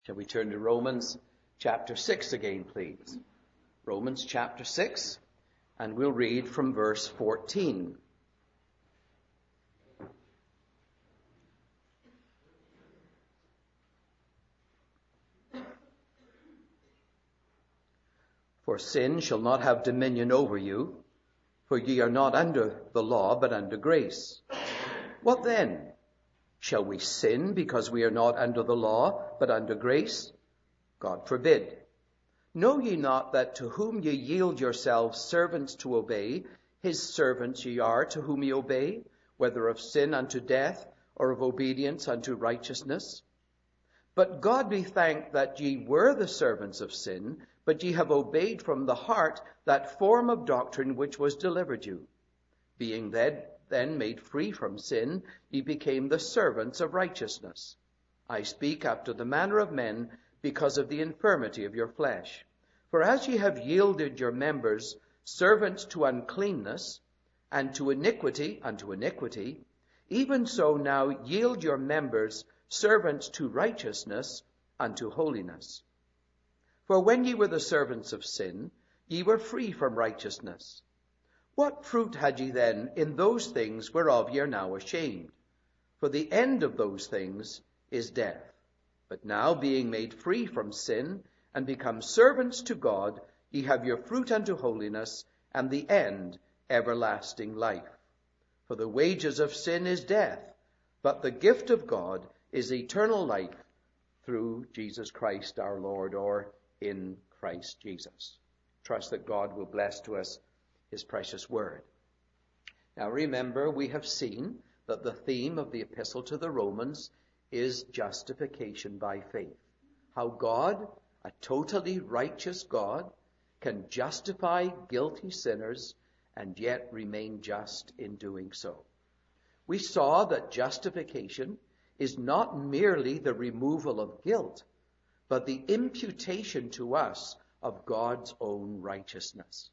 Shall we turn to Romans chapter 6 again, please? Romans chapter 6, and we'll read from verse 14. For sin shall not have dominion over you, for ye are not under the law, but under grace. What then? Shall we sin because we are not under the law, but under grace? God forbid. Know ye not that to whom ye yield yourselves servants to obey, his servants ye are to whom ye obey, whether of sin unto death, or of obedience unto righteousness? But God be thanked that ye were the servants of sin, but ye have obeyed from the heart that form of doctrine which was delivered you. Being then made free from sin, ye became the servants of righteousness. I speak after the manner of men, because of the infirmity of your flesh. For as ye have yielded your members servants to uncleanness, and to iniquity unto iniquity, even so now yield your members servants to righteousness unto holiness. For when ye were the servants of sin, ye were free from righteousness. What fruit had ye then in those things whereof ye are now ashamed? For the end of those things is death. But now, being made free from sin, and become servants to God, ye have your fruit unto holiness, and the end everlasting life. For the wages of sin is death, but the gift of God is eternal life through Jesus Christ our Lord, or in Christ Jesus. Trust that God will bless to us his precious word. Now remember, we have seen that the theme of the epistle to the Romans is justification by faith. How God, a totally righteous God, can justify guilty sinners and yet remain just in doing so. We saw that justification is not merely the removal of guilt, but the imputation to us of God's own righteousness.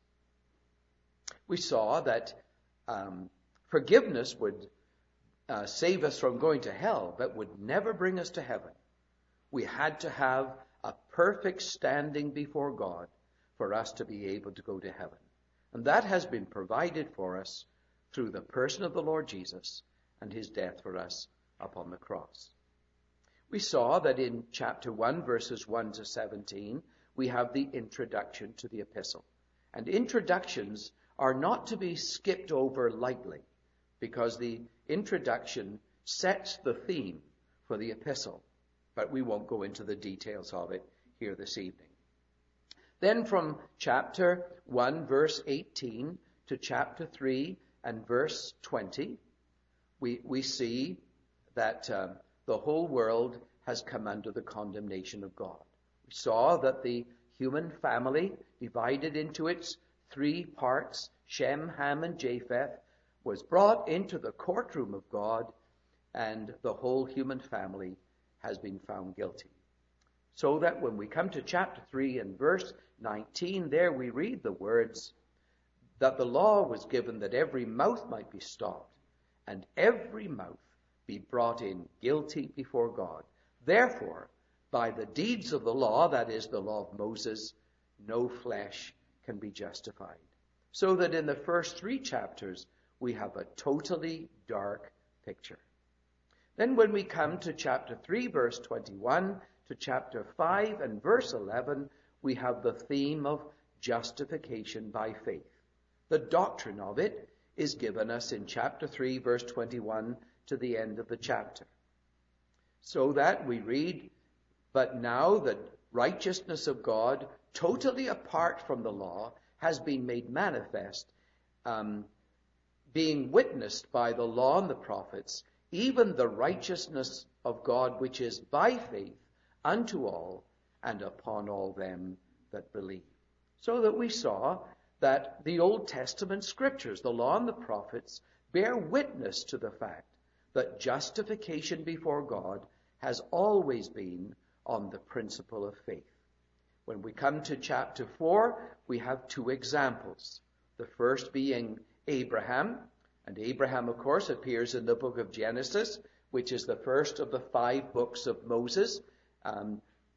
We saw that forgiveness would save us from going to hell, but would never bring us to heaven. We had to have a perfect standing before God for us to be able to go to heaven. And that has been provided for us through the person of the Lord Jesus and his death for us upon the cross. We saw that in chapter 1, verses 1 to 17, we have the introduction to the epistle. And introductions are not to be skipped over lightly, because the introduction sets the theme for the epistle. But we won't go into the details of it here this evening. Then from chapter 1, verse 18 to chapter 3 and verse 20, we see that the whole world has come under the condemnation of God. We saw that the human family, divided into its three parts, Shem, Ham, and Japheth, was brought into the courtroom of God, and the whole human family has been found guilty. So that when we come to chapter 3 and verse 19, there we read the words, that the law was given that every mouth might be stopped, and every mouth be brought in guilty before God. Therefore, by the deeds of the law, that is the law of Moses, no flesh can be justified. So that in the first 3 chapters, we have a totally dark picture. Then when we come to chapter 3, verse 21, to chapter 5 and verse 11, we have the theme of justification by faith. The doctrine of it is given us in chapter 3, verse 21 to the end of the chapter. So that we read, but now the righteousness of God, totally apart from the law, has been made manifest, being witnessed by the law and the prophets, even the righteousness of God which is by faith unto all and upon all them that believe. So that we saw that the Old Testament scriptures, the law and the prophets, bear witness to the fact that justification before God has always been on the principle of faith. When we come to chapter 4, we have 2 examples. The first being Abraham. And Abraham, of course, appears in the book of Genesis, which is the first of the 5 books of Moses.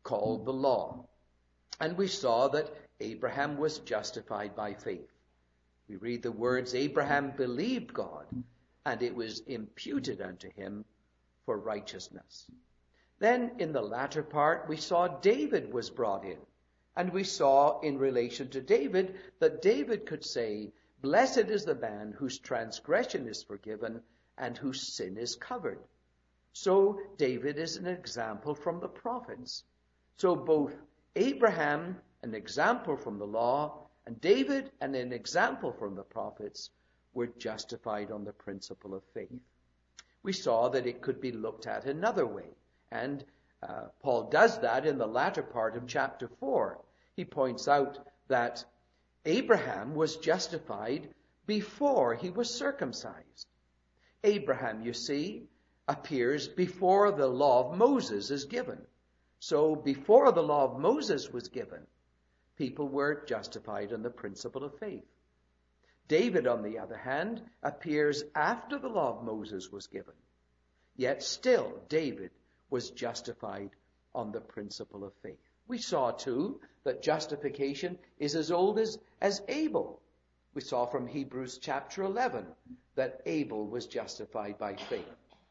called the law. And we saw that Abraham was justified by faith. We read the words, Abraham believed God, and it was imputed unto him for righteousness. Then in the latter part, we saw David was brought in. And we saw in relation to David that David could say, blessed is the man whose transgression is forgiven and whose sin is covered. So David is an example from the prophets. So both Abraham, an example from the law, and David, and an example from the prophets, were justified on the principle of faith. We saw that it could be looked at another way. And Paul does that in the latter part of chapter 4. He points out that Abraham was justified before he was circumcised. Abraham, you see, appears before the law of Moses is given. So before the law of Moses was given, people were justified on the principle of faith. David, on the other hand, appears after the law of Moses was given. Yet still, David was justified on the principle of faith. We saw, too, that justification is as old as Abel. We saw from Hebrews chapter 11 that Abel was justified by faith.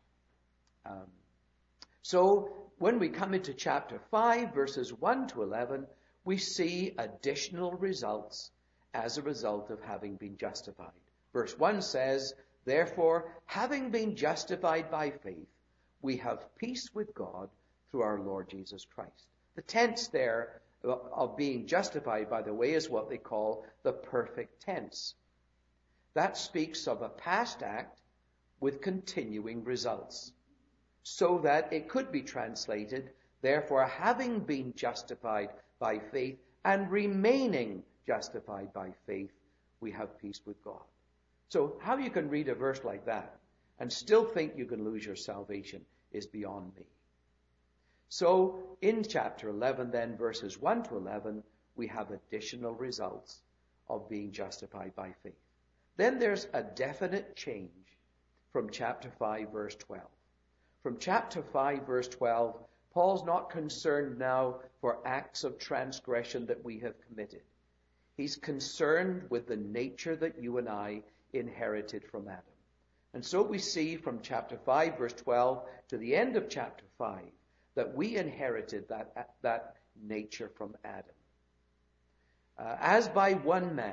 So when we come into chapter 5, verses 1 to 11, we see additional results as a result of having been justified. Verse 1 says, therefore, having been justified by faith, we have peace with God through our Lord Jesus Christ. The tense there of being justified, by the way, is what they call the perfect tense. That speaks of a past act with continuing results. So that it could be translated, therefore, having been justified by faith and remaining justified by faith, we have peace with God. So how you can read a verse like that and still think you can lose your salvation is beyond me. So in chapter 11 then, verses 1 to 11, we have additional results of being justified by faith. Then there's a definite change from chapter 5, verse 12. From chapter 5, verse 12, Paul's not concerned now for acts of transgression that we have committed. He's concerned with the nature that you and I inherited from Adam. And so we see from chapter 5, verse 12 to the end of chapter 5 that we inherited that nature from Adam. As by one man,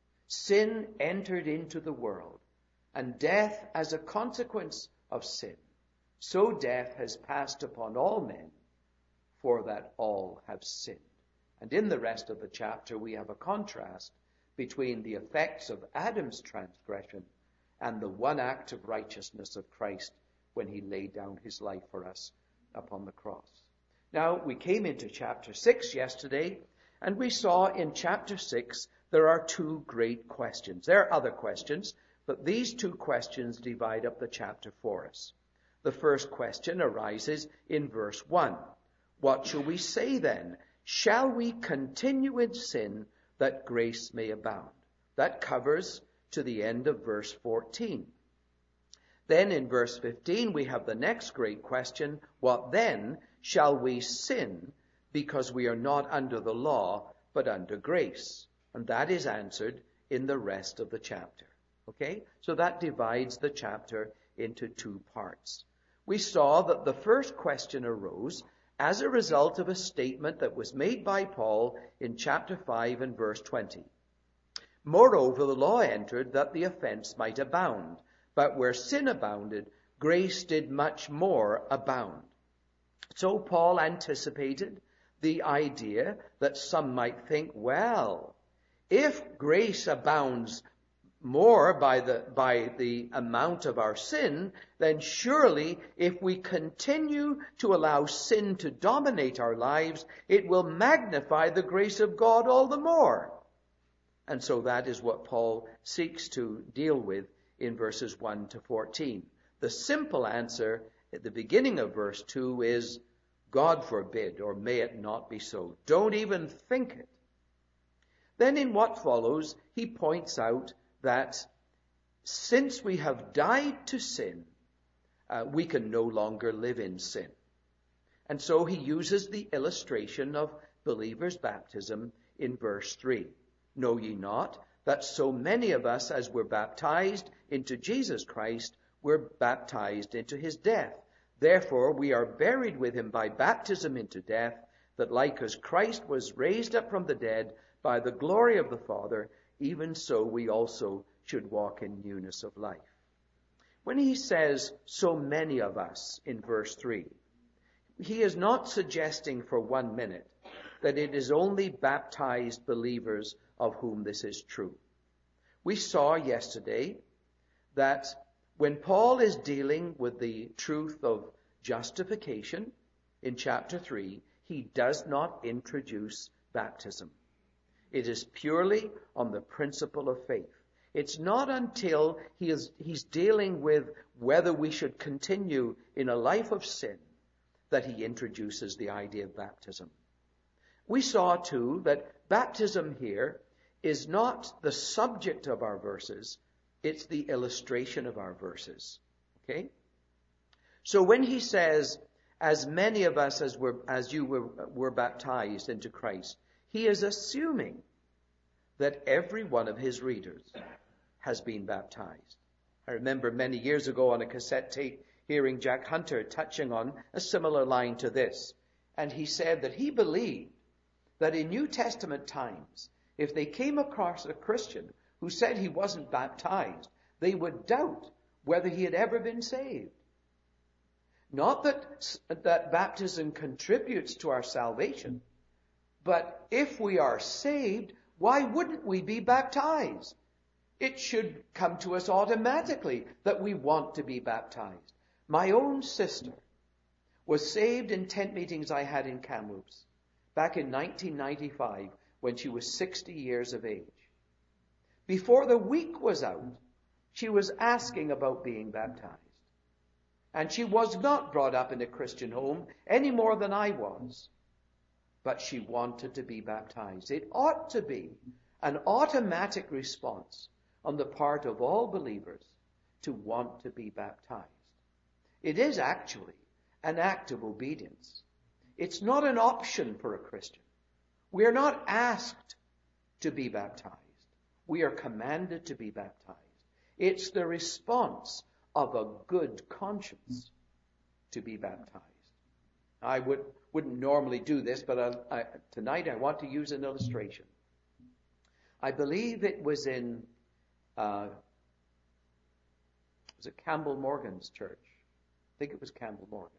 sin entered into the world, and death as a consequence of sin, so death has passed upon all men, for that all have sinned. And in the rest of the chapter, we have a contrast between the effects of Adam's transgression and the one act of righteousness of Christ when he laid down his life for us upon the cross. Now, we came into chapter 6 yesterday, and we saw in chapter 6 there are two great questions. There are other questions, but these two questions divide up the chapter for us. The first question arises in verse 1. What shall we say then? Shall we continue in sin that grace may abound? That covers to the end of verse 14. Then in verse 15 we have the next great question. What then? Shall we sin because we are not under the law but under grace? And that is answered in the rest of the chapter. Okay? So that divides the chapter into two parts. We saw that the first question arose as a result of a statement that was made by Paul in chapter 5 and verse 20. Moreover, the law entered that the offense might abound, but where sin abounded, grace did much more abound. So Paul anticipated the idea that some might think, well, if grace abounds more by the amount of our sin, then surely if we continue to allow sin to dominate our lives, it will magnify the grace of God all the more. And so that is what Paul seeks to deal with in verses 1 to 14. The simple answer at the beginning of verse 2 is, God forbid, or may it not be so. Don't even think it. Then in what follows, he points out that since we have died to sin, we can no longer live in sin. And so he uses the illustration of believers' baptism in verse 3. Know ye not that so many of us as were baptized into Jesus Christ were baptized into his death? Therefore we are buried with him by baptism into death, that like as Christ was raised up from the dead by the glory of the Father, even so we also should walk in newness of life. When he says so many of us in verse 3, he is not suggesting for 1 minute that it is only baptized believers of whom this is true. We saw yesterday that when Paul is dealing with the truth of justification in chapter 3, he does not introduce baptism. It is purely on the principle of faith. It's not until he's dealing with whether we should continue in a life of sin that he introduces the idea of baptism. We saw too that baptism here is not the subject of our verses, it's the illustration of our verses. Okay? So when he says, as many of us as you were baptized into Christ, he is assuming that every one of his readers has been baptized. I remember many years ago on a cassette tape hearing Jack Hunter touching on a similar line to this. And he said that he believed that in New Testament times, if they came across a Christian who said he wasn't baptized, they would doubt whether he had ever been saved. Not that baptism contributes to our salvation, but if we are saved, why wouldn't we be baptized? It should come to us automatically that we want to be baptized. My own sister was saved in tent meetings I had in Kamloops back in 1995 when she was 60 years of age. Before the week was out, she was asking about being baptized. And she was not brought up in a Christian home any more than I was. But she wanted to be baptized. It ought to be an automatic response on the part of all believers to want to be baptized. It is actually an act of obedience. It's not an option for a Christian. We are not asked to be baptized. We are commanded to be baptized. It's the response of a good conscience to be baptized. I wouldn't normally do this, but tonight I want to use an illustration. I believe it was in Campbell Morgan's church. I think it was Campbell Morgan.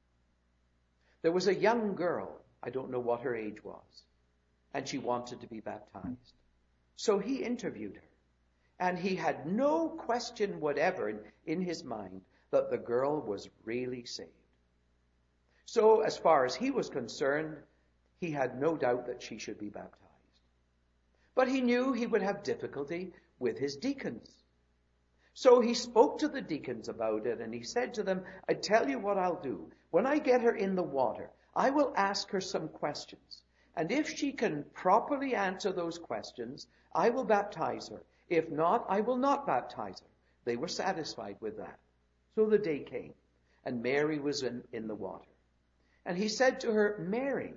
There was a young girl, I don't know what her age was, and she wanted to be baptized. So he interviewed her, and he had no question whatever in his mind that the girl was really saved. So as far as he was concerned, he had no doubt that she should be baptized. But he knew he would have difficulty with his deacons. So he spoke to the deacons about it, and he said to them, I tell you what I'll do. When I get her in the water, I will ask her some questions. And if she can properly answer those questions, I will baptize her. If not, I will not baptize her. They were satisfied with that. So the day came, and Mary was in the water. And he said to her, Mary,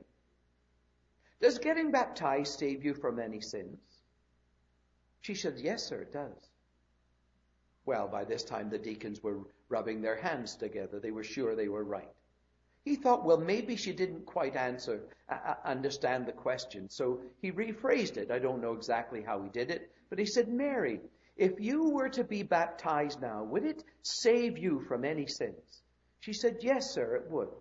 does getting baptized save you from any sins? She said, yes, sir, it does. Well, by this time the deacons were rubbing their hands together. They were sure they were right. He thought, well, maybe she didn't quite understand the question. So he rephrased it. I don't know exactly how he did it. But he said, Mary, if you were to be baptized now, would it save you from any sins? She said, yes, sir, it would.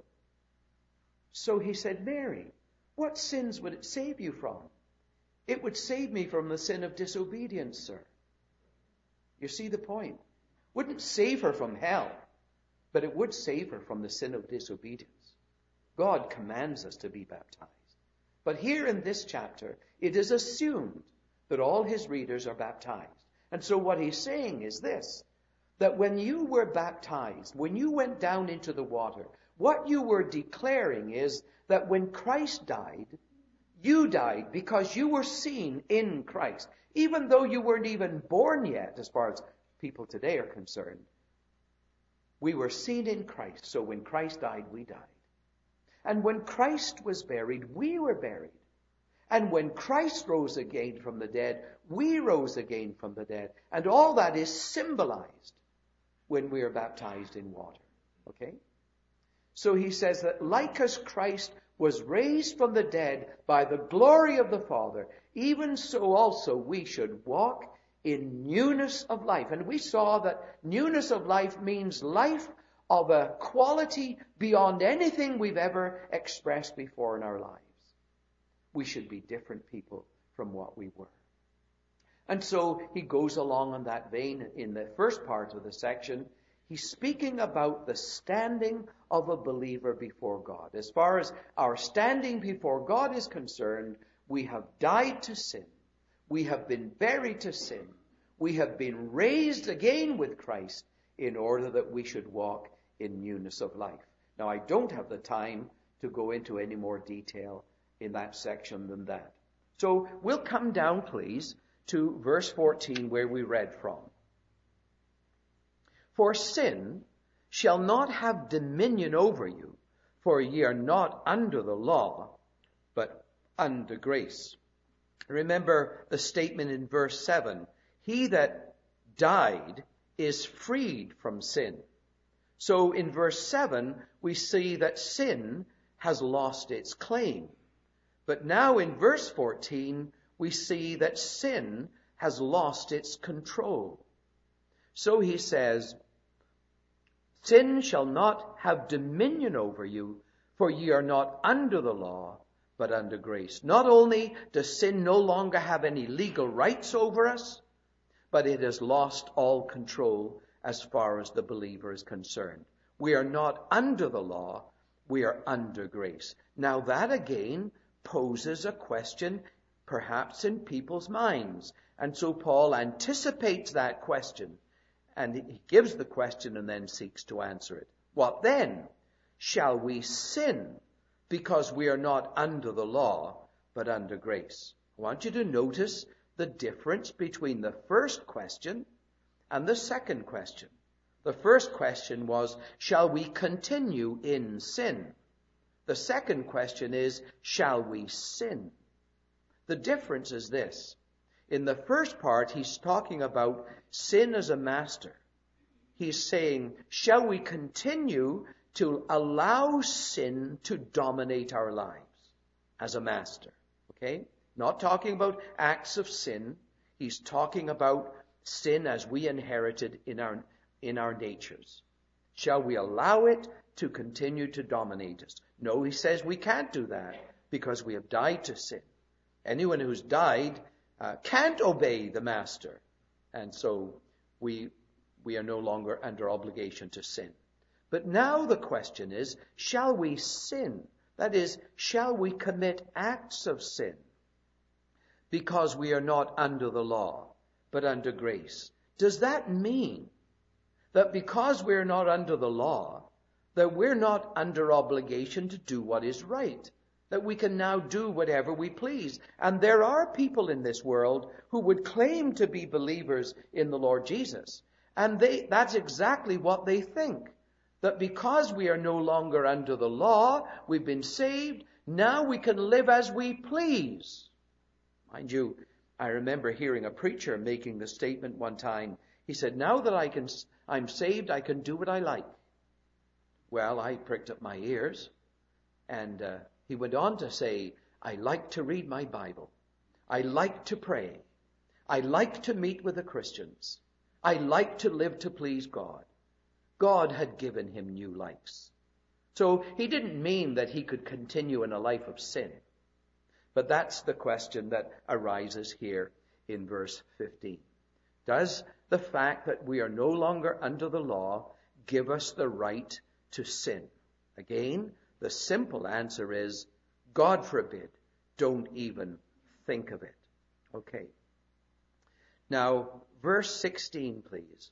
So he said, Mary, what sins would it save you from? It would save me from the sin of disobedience, sir. You see the point? Wouldn't save her from hell, but it would save her from the sin of disobedience. God commands us to be baptized. But here in this chapter, it is assumed that all his readers are baptized. And so what he's saying is this, that when you were baptized, when you went down into the water, what you were declaring is that when Christ died, you died because you were seen in Christ. Even though you weren't even born yet, as far as people today are concerned, we were seen in Christ. So when Christ died, we died. And when Christ was buried, we were buried. And when Christ rose again from the dead, we rose again from the dead. And all that is symbolized when we are baptized in water. Okay? So he says that like as Christ was raised from the dead by the glory of the Father, even so also we should walk in newness of life. And we saw that newness of life means life of a quality beyond anything we've ever expressed before in our lives. We should be different people from what we were. And so he goes along on that vein in the first part of the section. He's speaking about the standing of a believer before God. As far as our standing before God is concerned, we have died to sin. We have been buried to sin. We have been raised again with Christ in order that we should walk in newness of life. Now, I don't have the time to go into any more detail in that section than that. So we'll come down, please, to verse 14 where we read from. For sin shall not have dominion over you, for ye are not under the law, but under grace. Remember the statement in verse 7. He that died is freed from sin. So in verse 7, we see that sin has lost its claim. But now in verse 14, we see that sin has lost its control. So he says, sin shall not have dominion over you, for ye are not under the law, but under grace. Not only does sin no longer have any legal rights over us, but it has lost all control as far as the believer is concerned. We are not under the law, we are under grace. Now that again poses a question perhaps in people's minds. And so Paul anticipates that question, and he gives the question and then seeks to answer it. What then? Shall we sin because we are not under the law, but under grace? I want you to notice the difference between the first question and the second question. The first question was, shall we continue in sin? The second question is, shall we sin? The difference is this. In the first part, he's talking about sin as a master. He's saying, shall we continue to allow sin to dominate our lives as a master? Okay? Not talking about acts of sin. He's talking about sin as we inherited in our natures. Shall we allow it to continue to dominate us? No, he says we can't do that because we have died to sin. Anyone who's died can't obey the master. And so we are no longer under obligation to sin. But now the question is, shall we sin? That is, shall we commit acts of sin? Because we are not under the law, but under grace. Does that mean that because we're not under the law, that we're not under obligation to do what is right? That we can now do whatever we please? And there are people in this world who would claim to be believers in the Lord Jesus. And that's exactly what they think. That because we are no longer under the law, we've been saved, now we can live as we please. Mind you, I remember hearing a preacher making the statement one time. He said, now that I'm saved, I can do what I like. Well, I pricked up my ears, and he went on to say, I like to read my Bible. I like to pray. I like to meet with the Christians. I like to live to please God. God had given him new likes. So he didn't mean that he could continue in a life of sin. But that's the question that arises here in verse 15. Does the fact that we are no longer under the law give us the right to sin? Again, the simple answer is, God forbid, don't even think of it. Okay. Now, verse 16, please.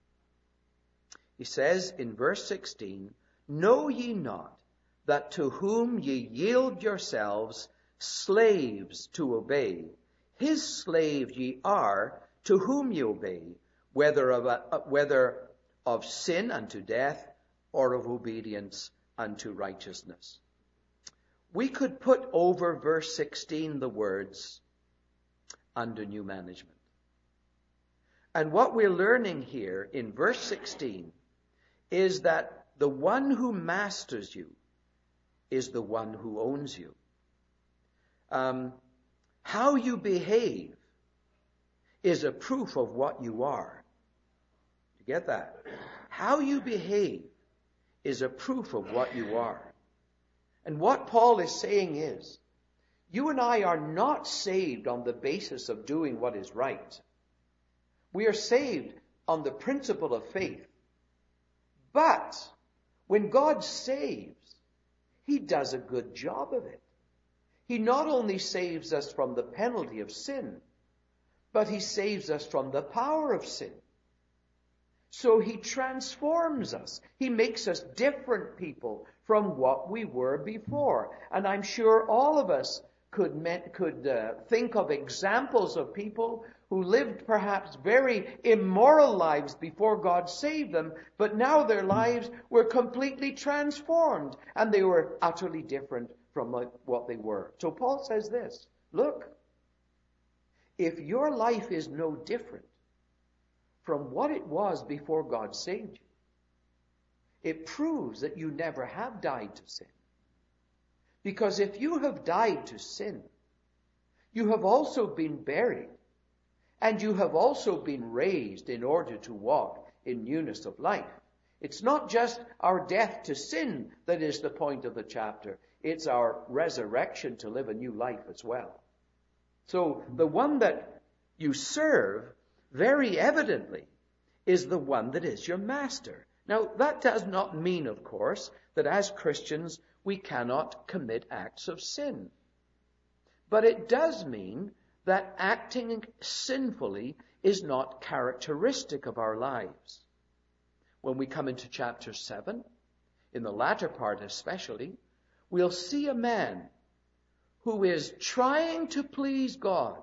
He says in verse 16, know ye not that to whom ye yield yourselves slaves to obey, his slaves ye are to whom ye obey, whether of sin unto death or of obedience unto righteousness. we could put over verse 16 the words, under new management. And what we're learning here in verse 16 is that the one who masters you is the one who owns you. How you behave is a proof of what you are. You get that? How you behave is a proof of what you are. And what Paul is saying is, you and I are not saved on the basis of doing what is right. We are saved on the principle of faith. But when God saves, he does a good job of it. He not only saves us from the penalty of sin, but he saves us from the power of sin. So he transforms us. He makes us different people from what we were before. And I'm sure all of us could think of examples of people who lived perhaps very immoral lives before God saved them, but now their lives were completely transformed and they were utterly different from what they were. So Paul says this, look, if your life is no different from what it was before God saved you, it proves that you never have died to sin. Because if you have died to sin, you have also been buried, and you have also been raised in order to walk in newness of life. It's not just our death to sin that is the point of the chapter. It's our resurrection to live a new life as well. So the one that you serve, very evidently, is the one that is your master. Now, that does not mean, of course, that as Christians we cannot commit acts of sin. But it does mean that acting sinfully is not characteristic of our lives. When we come into chapter 7, in the latter part especially, we'll see a man who is trying to please God,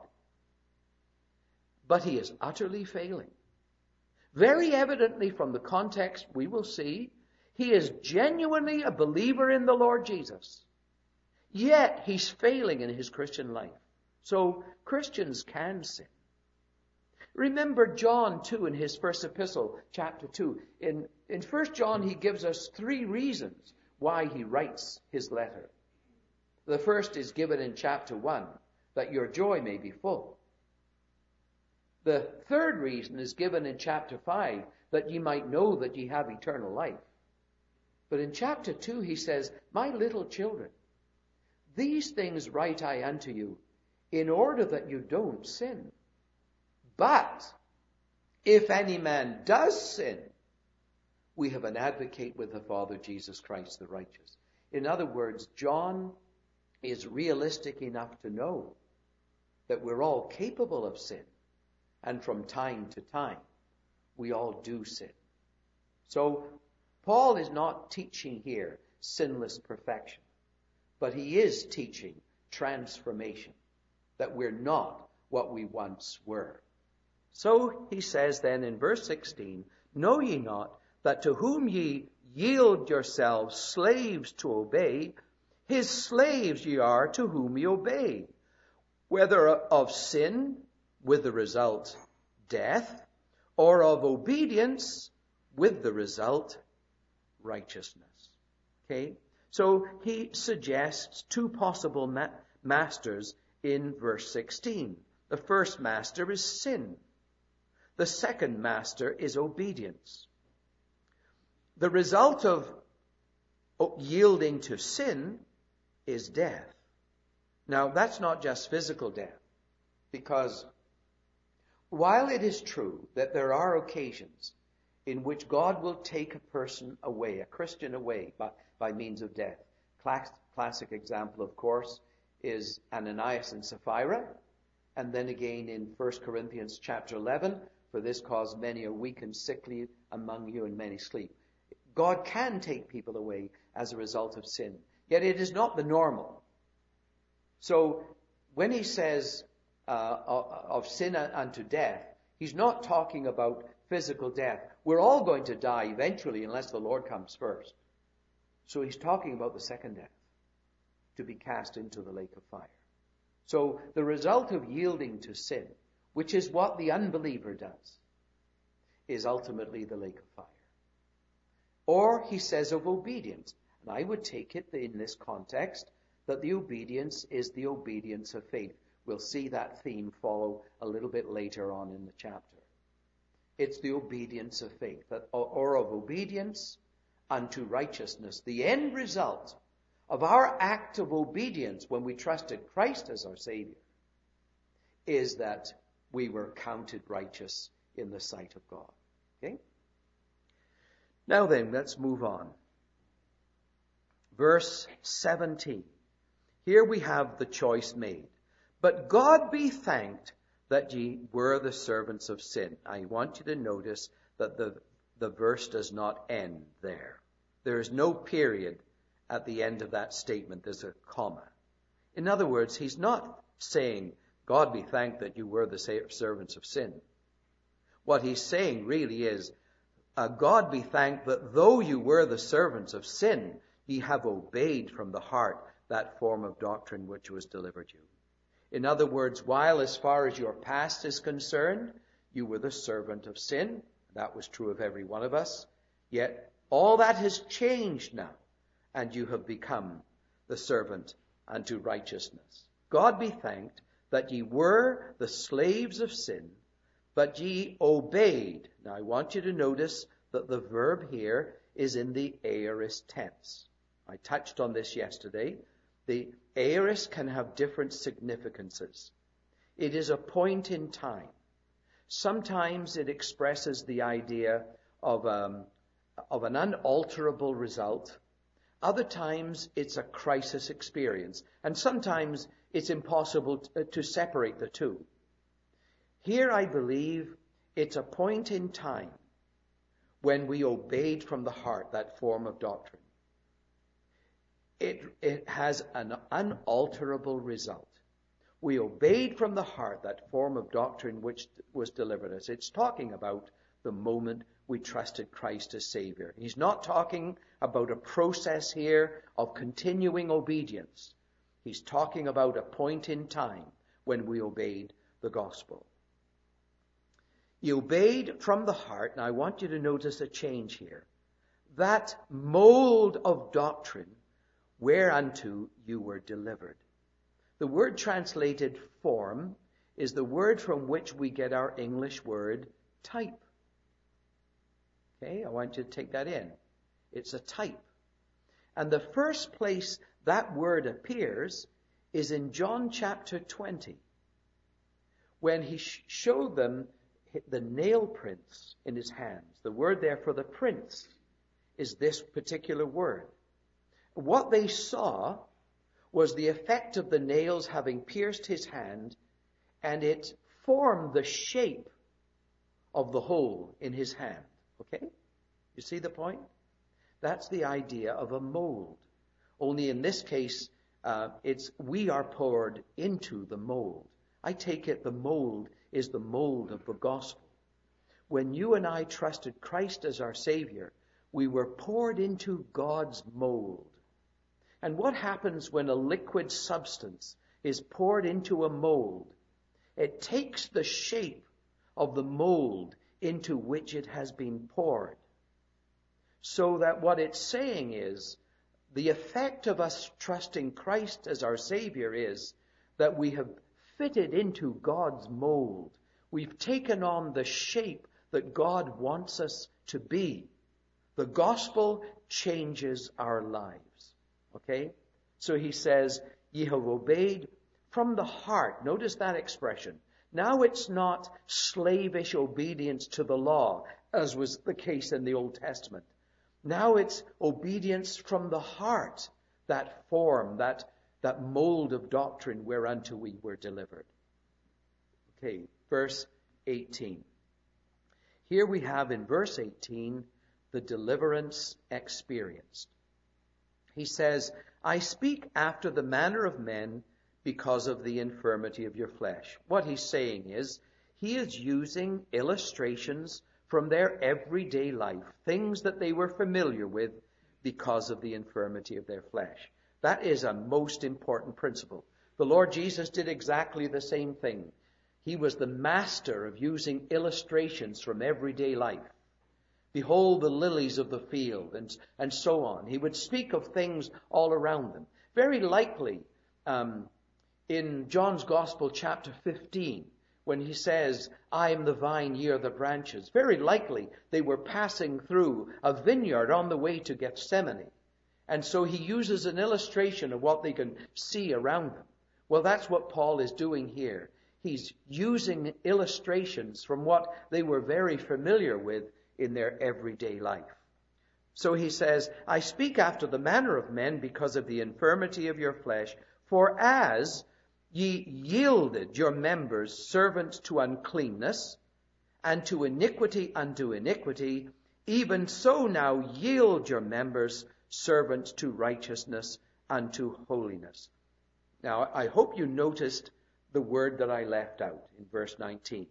but he is utterly failing. Very evidently from the context we will see, he is genuinely a believer in the Lord Jesus. Yet he's failing in his Christian life. So Christians can sin. Remember John too in his first epistle, chapter 2. In 1 John he gives us 3 reasons why he writes his letter. The first is given in chapter 1, that your joy may be full. The third reason is given in chapter 5, that ye might know that ye have eternal life. But in chapter 2 he says, my little children, these things write I unto you, in order that you don't sin. But if any man does sin, we have an advocate with the Father, Jesus Christ the righteous. In other words, John is realistic enough to know that we're all capable of sin. And from time to time, we all do sin. So Paul is not teaching here sinless perfection, but he is teaching transformation, that we're not what we once were. So he says then in verse 16, know ye not that to whom ye yield yourselves slaves to obey, his slaves ye are to whom ye obey, whether of sin, with the result death, or of obedience, with the result righteousness. Okay? So he suggests 2 possible masters in verse 16. The first master is sin. The second master is obedience. The result of yielding to sin is death. Now, that's not just physical death, because while it is true that there are occasions in which God will take a person away, a Christian away, by means of death. Classic example, of course, is Ananias and Sapphira. And then again in 1 Corinthians chapter 11, for this cause many are weak and sickly among you, and many sleep. God can take people away as a result of sin. Yet it is not the normal. So when he says of sin unto death, he's not talking about physical death. We're all going to die eventually unless the Lord comes first. So he's talking about the second death. to be cast into the lake of fire. So the result of yielding to sin, which is what the unbeliever does, is ultimately the lake of fire. Or he says of obedience, and I would take it in this context that the obedience is the obedience of faith. We'll see that theme follow a little bit later on in the chapter. It's the obedience of faith, or of obedience unto righteousness. The end result of our act of obedience when we trusted Christ as our Savior is that we were counted righteous in the sight of God. Okay? Now then, let's move on. Verse 17. Here we have the choice made. But God be thanked that ye were the servants of sin. I want you to notice that the verse does not end there. There is no period at the end of that statement. There's a comma. In other words, he's not saying, God be thanked that you were the servants of sin. What he's saying really is, God be thanked that though you were the servants of sin, ye have obeyed from the heart that form of doctrine which was delivered you. In other words, while as far as your past is concerned, you were the servant of sin, that was true of every one of us, yet all that has changed now, and you have become the servant unto righteousness. God be thanked that ye were the slaves of sin, but ye obeyed. Now I want you to notice that the verb here is in the aorist tense. I touched on this yesterday. The aorist can have different significances. It is a point in time. Sometimes it expresses the idea of an unalterable result. Other times it's a crisis experience. And sometimes it's impossible to separate the two. Here I believe it's a point in time when we obeyed from the heart that form of doctrine. It has an unalterable result. We obeyed from the heart that form of doctrine which was delivered us. It's talking about the moment we trusted Christ as Savior. He's not talking about a process here of continuing obedience. He's talking about a point in time when we obeyed the gospel. You obeyed from the heart, and I want you to notice a change here. That mold of doctrine whereunto you were delivered. The word translated form is the word from which we get our English word type. Okay, I want you to take that in. It's a type. And the first place that word appears is in John chapter 20, when he showed them the nail prints in his hands. The word there for the prints is this particular word. What they saw was the effect of the nails having pierced his hand, and it formed the shape of the hole in his hand. Okay? You see the point? That's the idea of a mold. Only in this case, we are poured into the mold. I take it the mold is the mold of the gospel. When you and I trusted Christ as our Savior, we were poured into God's mold. And what happens when a liquid substance is poured into a mold? It takes the shape of the mold into which it has been poured. So that what it's saying is, the effect of us trusting Christ as our Savior is that we have fitted into God's mold. We've taken on the shape that God wants us to be. The gospel changes our lives. Okay? So he says, ye have obeyed from the heart. Notice that expression. Now it's not slavish obedience to the law, as was the case in the Old Testament. Now it's obedience from the heart, that form, that mold of doctrine whereunto we were delivered. Okay, verse 18. Here we have in verse 18 the deliverance experienced. He says, I speak after the manner of men because of the infirmity of your flesh. What he's saying is, he is using illustrations from their everyday life, things that they were familiar with because of the infirmity of their flesh. That is a most important principle. The Lord Jesus did exactly the same thing. He was the master of using illustrations from everyday life. Behold the lilies of the field, and so on. He would speak of things all around them. Very likely, in John's Gospel, chapter 15, when he says, I am the vine, ye are the branches, very likely they were passing through a vineyard on the way to Gethsemane. And so he uses an illustration of what they can see around them. Well, that's what Paul is doing here. He's using illustrations from what they were very familiar with in their everyday life. So he says, I speak after the manner of men because of the infirmity of your flesh, for as ye yielded your members servants to uncleanness, and to iniquity unto iniquity, even so now yield your members servants to righteousness unto holiness. Now, I hope you noticed the word that I left out in verse 19.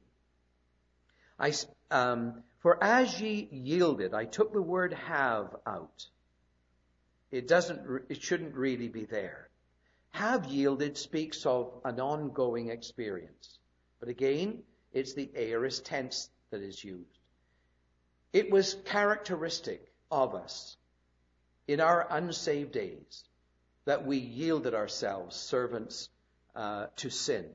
For as ye yielded, I took the word have out. It shouldn't really be there. Have yielded speaks of an ongoing experience. But again, it's the aorist tense that is used. It was characteristic of us in our unsaved days that we yielded ourselves servants to sin.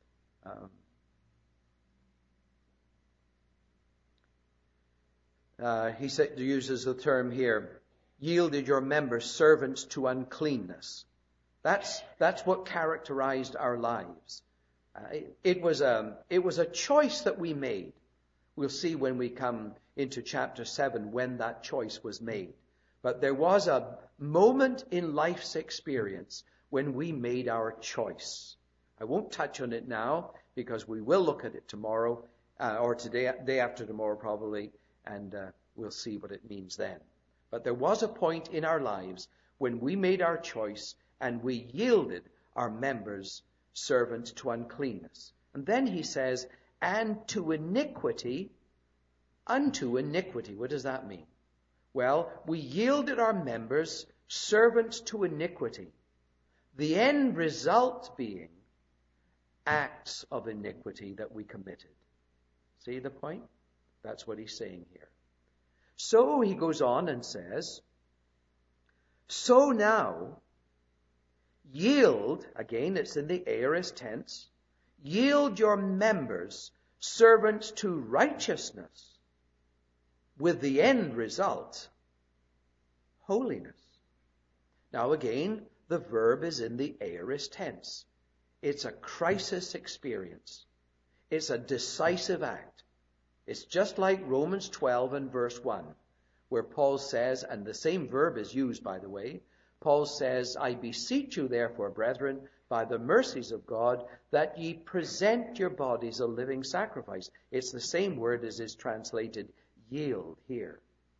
He uses the term here, yielded your members servants to uncleanness. That's what characterized our lives. It was a choice that we made. We'll see when we come into chapter 7 when that choice was made. But there was a moment in life's experience when we made our choice. I won't touch on it now because we will look at it tomorrow or today, day after tomorrow probably, and we'll see what it means then. But there was a point in our lives when we made our choice and we yielded our members servants to uncleanness. And then he says, and to iniquity unto iniquity. What does that mean? Well, we yielded our members servants to iniquity. The end result being acts of iniquity that we committed. See the point? That's what he's saying here. So he goes on and says, so now yield, again it's in the aorist tense, yield your members servants to righteousness with the end result, holiness. Now again, the verb is in the aorist tense. It's a crisis experience. It's a decisive act. It's just like Romans 12 and verse 1, where Paul says, and the same verb is used, by the way, Paul says, I beseech you therefore, brethren, by the mercies of God, that ye present your bodies a living sacrifice. It's the same word as is translated yield here.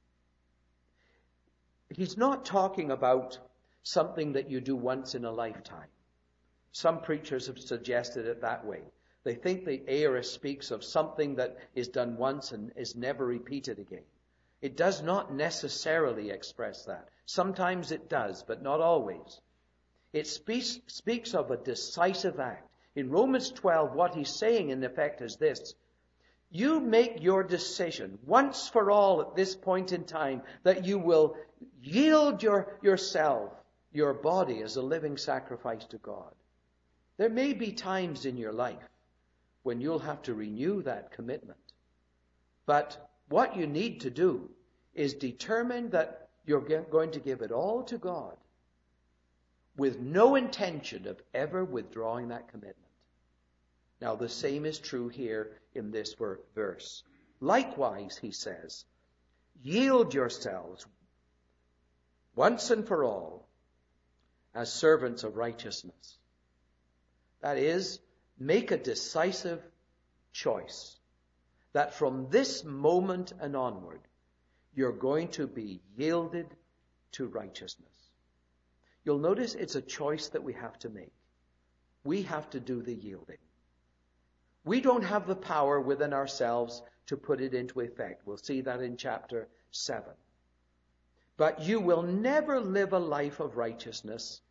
He's not talking about something that you do once in a lifetime. Some preachers have suggested it that way. They think the aorist speaks of something that is done once and is never repeated again. It does not necessarily express that. Sometimes it does, but not always. It speaks of a decisive act. In Romans 12, what he's saying in effect is this. You make your decision once for all at this point in time that you will yield yourself, your body as a living sacrifice to God. There may be times in your life when you'll have to renew that commitment. But what you need to do is determine that you're going to give it all to God with no intention of ever withdrawing that commitment. Now, the same is true here in this verse. Likewise, he says, yield yourselves once and for all as servants of righteousness. That is, make a decisive choice that from this moment and onward, you're going to be yielded to righteousness. You'll notice it's a choice that we have to make. We have to do the yielding. We don't have the power within ourselves to put it into effect. We'll see that in chapter 7. But you will never live a life of righteousness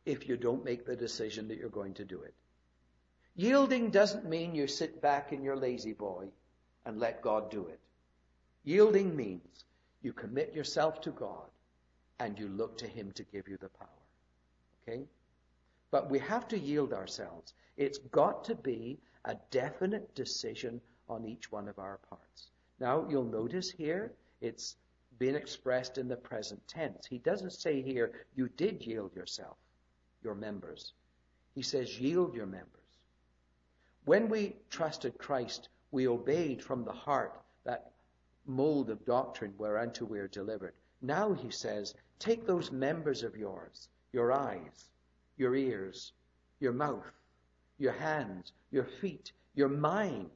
if you don't make the decision that you're going to do it. Yielding doesn't mean you sit back in your lazy boy and let God do it. Yielding means you commit yourself to God and you look to him to give you the power. Okay? But we have to yield ourselves. It's got to be a definite decision on each one of our parts. Now, you'll notice here, it's been expressed in the present tense. He doesn't say here, you did yield yourself, your members. He says, yield your members. When we trusted Christ, we obeyed from the heart that mold of doctrine whereunto we are delivered. Now, he says, take those members of yours, your eyes, your ears, your mouth, your hands, your feet, your mind,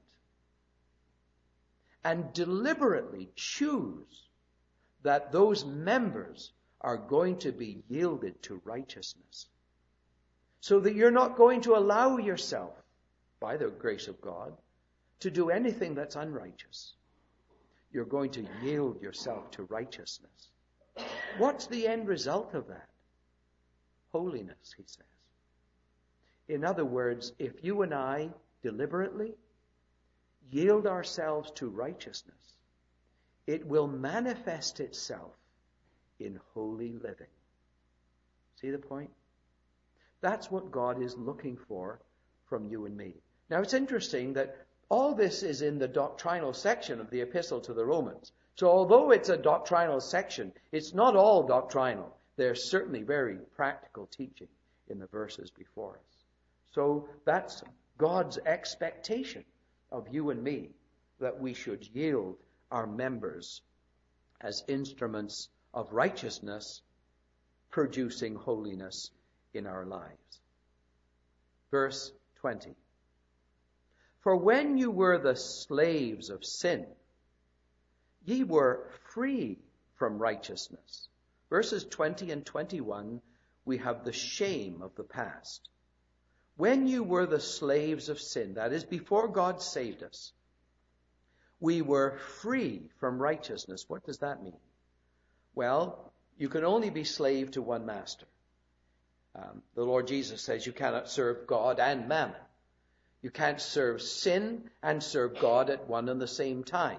and deliberately choose that those members are going to be yielded to righteousness. So that you're not going to allow yourself, by the grace of God, to do anything that's unrighteous. You're going to yield yourself to righteousness. What's the end result of that? Holiness, he says. In other words, if you and I deliberately yield ourselves to righteousness, it will manifest itself in holy living. See the point? That's what God is looking for from you and me. Now, it's interesting that all this is in the doctrinal section of the Epistle to the Romans. So although it's a doctrinal section, it's not all doctrinal. There's certainly very practical teaching in the verses before us. So that's God's expectation of you and me, that we should yield our members as instruments of righteousness, producing holiness in our lives. Verse 20. For when you were the slaves of sin, ye were free from righteousness. Verses 20 and 21, we have the shame of the past. When you were the slaves of sin, that is, before God saved us, we were free from righteousness. What does that mean? Well, you can only be slave to one master. The Lord Jesus says you cannot serve God and mammon. You can't serve sin and serve God at one and the same time.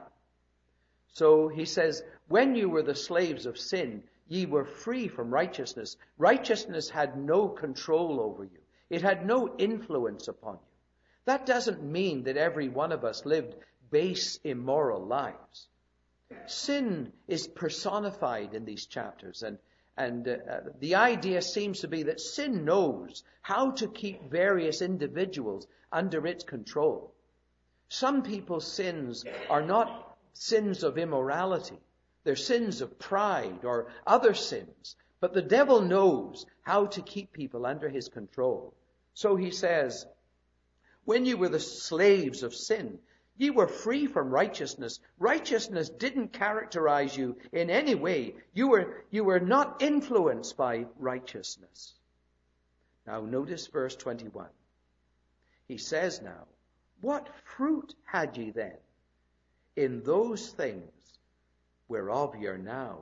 So he says, when you were the slaves of sin, ye were free from righteousness. Righteousness had no control over you. It had no influence upon you. That doesn't mean that every one of us lived base, immoral lives. Sin is personified in these chapters, and the idea seems to be that sin knows how to keep various individuals under its control. Some people's sins are not sins of immorality. They're sins of pride or other sins. But the devil knows how to keep people under his control. So he says, when you were the slaves of sin, ye were free from righteousness. Righteousness didn't characterize you in any way. You were not influenced by righteousness. Now notice verse 21. He says now, what fruit had ye then in those things whereof ye are now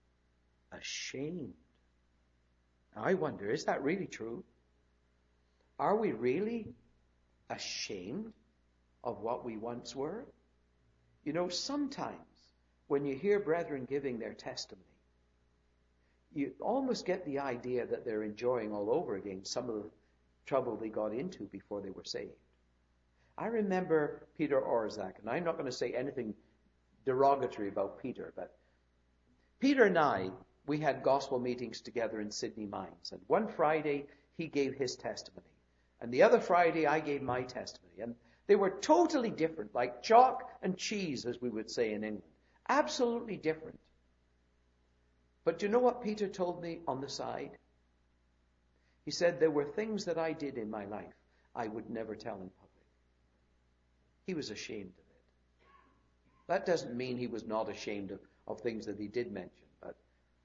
ashamed? Now I wonder, is that really true? Are we really ashamed of what we once were? You know, sometimes when you hear brethren giving their testimony, you almost get the idea that they're enjoying all over again some of the trouble they got into before they were saved. I remember Peter Orzak, and I'm not going to say anything derogatory about Peter, but Peter and I, we had gospel meetings together in Sydney Mines, and one Friday he gave his testimony, and the other Friday I gave my testimony, and they were totally different, like chalk and cheese, as we would say in England. Absolutely different. But do you know what Peter told me on the side? He said there were things that I did in my life I would never tell in public. He was ashamed of it. That doesn't mean he was not ashamed of things that he did mention. But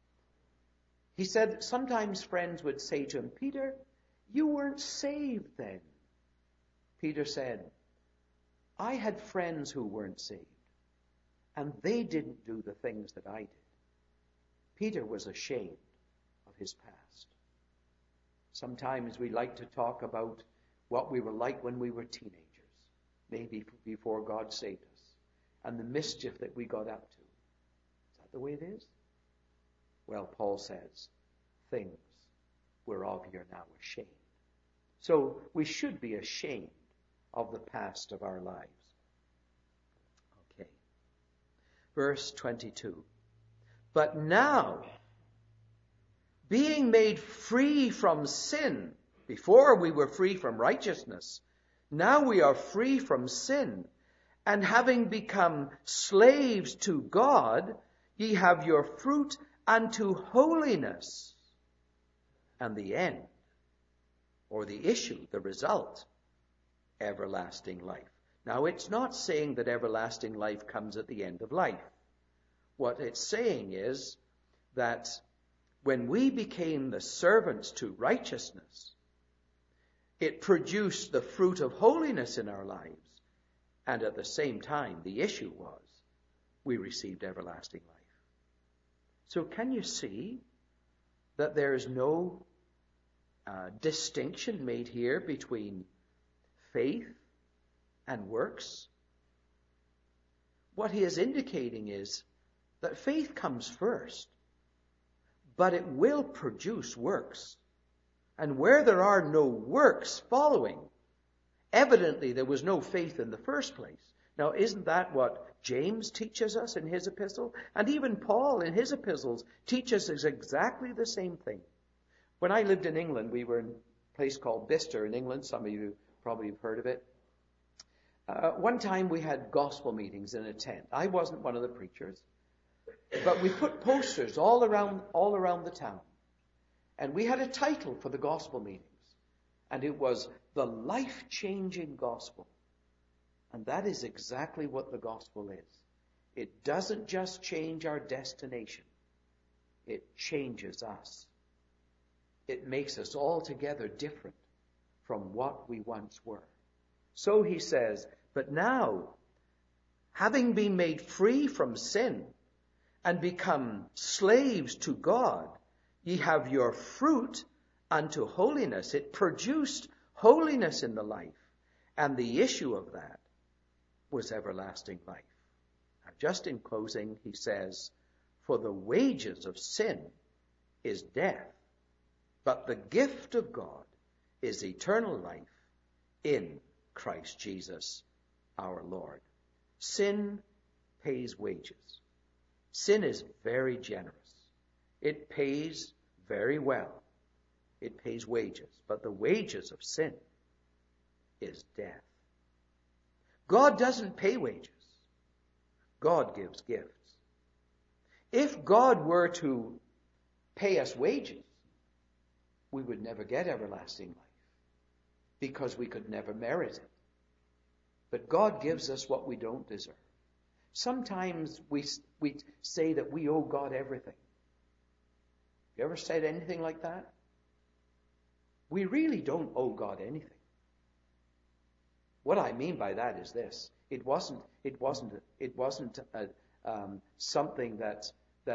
he said sometimes friends would say to him, Peter, you weren't saved then. Peter said, I had friends who weren't saved, and they didn't do the things that I did. Peter was ashamed of his past. Sometimes we like to talk about what we were like when we were teenagers, maybe before God saved us, and the mischief that we got up to. Is that the way it is? Well, Paul says, things whereof you're now ashamed. So we should be ashamed of the past of our lives. Okay. Verse 22. But now, being made free from sin, before we were free from righteousness, now we are free from sin, and having become slaves to God, ye have your fruit unto holiness, and the end, or the issue, the result, everlasting life. Now, it's not saying that everlasting life comes at the end of life. What it's saying is that when we became the servants to righteousness, it produced the fruit of holiness in our lives. And at the same time, the issue was we received everlasting life. So can you see that there is no distinction made here between faith and works? What he is indicating is that faith comes first, but it will produce works. And where there are no works following, evidently there was no faith in the first place. Now, isn't that what James teaches us in his epistle? And even Paul in his epistles teaches us exactly the same thing. When I lived in England, we were in a place called Bicester in England. Some of you probably have heard of it. One time we had gospel meetings in a tent. I wasn't one of the preachers, but we put posters all around the town. And we had a title for the gospel meetings. And it was the life-changing gospel. And that is exactly what the gospel is. It doesn't just change our destination. It changes us. It makes us altogether different from what we once were. So he says, but now, having been made free from sin and become slaves to God, ye have your fruit unto holiness. It produced holiness in the life. And the issue of that was everlasting life. Now, just in closing, he says, for the wages of sin is death, but the gift of God is eternal life in Christ Jesus our Lord. Sin pays wages. Sin is very generous. It pays very well. It pays wages. But the wages of sin is death. God doesn't pay wages. God gives gifts. If God were to pay us wages, we would never get everlasting life because we could never merit it. But God gives us what we don't deserve. Sometimes we say that we owe God everything. You ever said anything like that? We really don't owe God anything. What I mean by that is this: it wasn't something that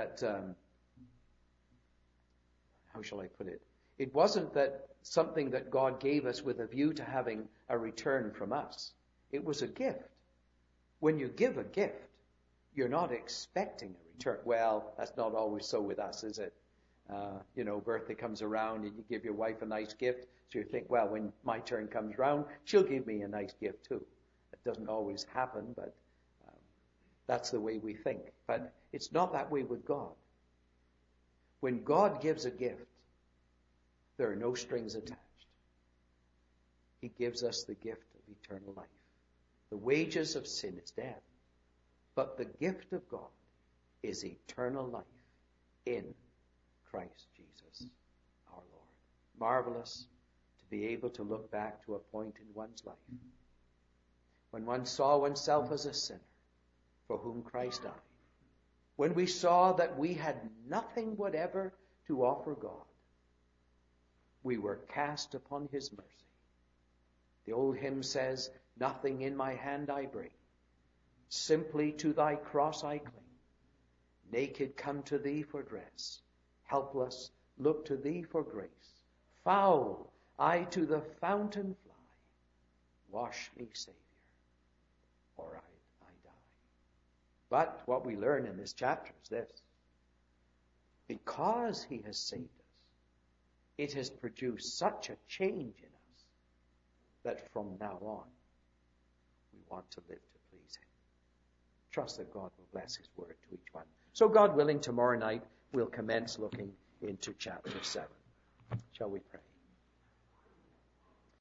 how shall I put it? It wasn't that something that God gave us with a view to having a return from us. It was a gift. When you give a gift, you're not expecting a return. Well, that's not always so with us, is it? Birthday comes around and you give your wife a nice gift. So you think, well, when my turn comes around, she'll give me a nice gift too. It doesn't always happen, but that's the way we think. But it's not that way with God. When God gives a gift, there are no strings attached. He gives us the gift of eternal life. The wages of sin is death, but the gift of God is eternal life in Christ Jesus our Lord. Marvelous to be able to look back to a point in one's life when one saw oneself as a sinner for whom Christ died. When we saw that we had nothing whatever to offer God, we were cast upon his mercy. The old hymn says, nothing in my hand I bring, simply to thy cross I cling. Naked come to thee for dress, helpless look to thee for grace. foul, I to the fountain fly. Wash me, Savior, or I die. But what we learn in this chapter is this. Because he has saved us, it has produced such a change in us that from now on, we want to live to please him. Trust that God will bless his word to each one. So God willing, tomorrow night we'll commence looking into chapter 7. Shall we pray?